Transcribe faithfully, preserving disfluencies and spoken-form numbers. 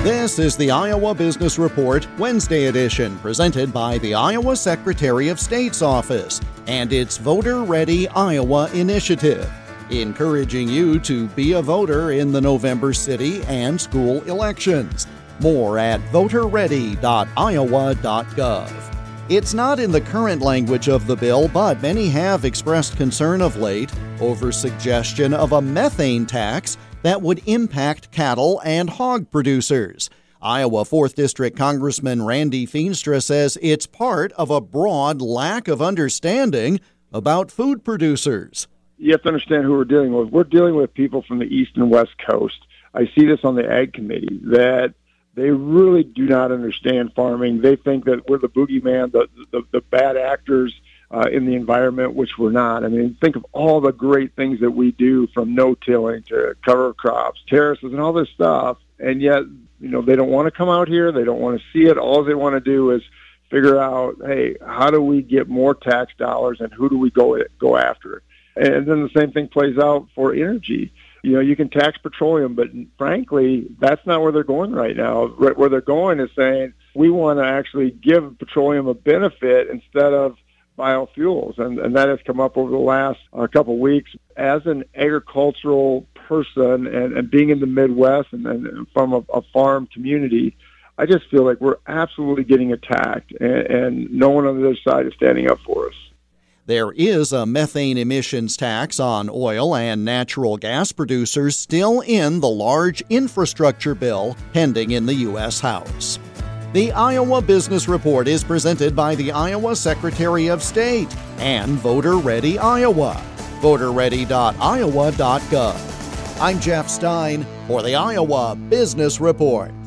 This is the Iowa Business Report, Wednesday edition, presented by the Iowa Secretary of State's office and its Voter Ready Iowa initiative, encouraging you to be a voter in the November city and school elections. More at voter ready dot iowa dot gov. It's not in the current language of the bill, but many have expressed concern of late over suggestion of a methane tax that would impact cattle and hog producers. Iowa fourth District Congressman Randy Feenstra says it's part of a broad lack of understanding about food producers. You have to understand who we're dealing with. We're dealing with people from the East and West Coast. I see this on the Ag Committee, that they really do not understand farming. They think that we're the boogeyman, the, the, the bad actors uh, in the environment, which we're not. I mean, think of all the great things that we do, from no-tilling to cover crops, terraces, and all this stuff, and yet, you know, they don't want to come out here. They don't want to see it. All they want to do is figure out, hey, how do we get more tax dollars, and who do we go go after? And then the same thing plays out for energy. You know, you can tax petroleum, but frankly, that's not where they're going right now. Where they're going is saying, we want to actually give petroleum a benefit instead of biofuels. And, and that has come up over the last uh, couple of weeks. As an agricultural person and, and being in the Midwest and, and from a, a farm community, I just feel like we're absolutely getting attacked, and, and no one on the other side is standing up for us. There is a methane emissions tax on oil and natural gas producers still in the large infrastructure bill pending in the U S House. The Iowa Business Report is presented by the Iowa Secretary of State and Voter Ready Iowa. voter ready dot iowa dot gov. I'm Jeff Stein for the Iowa Business Report.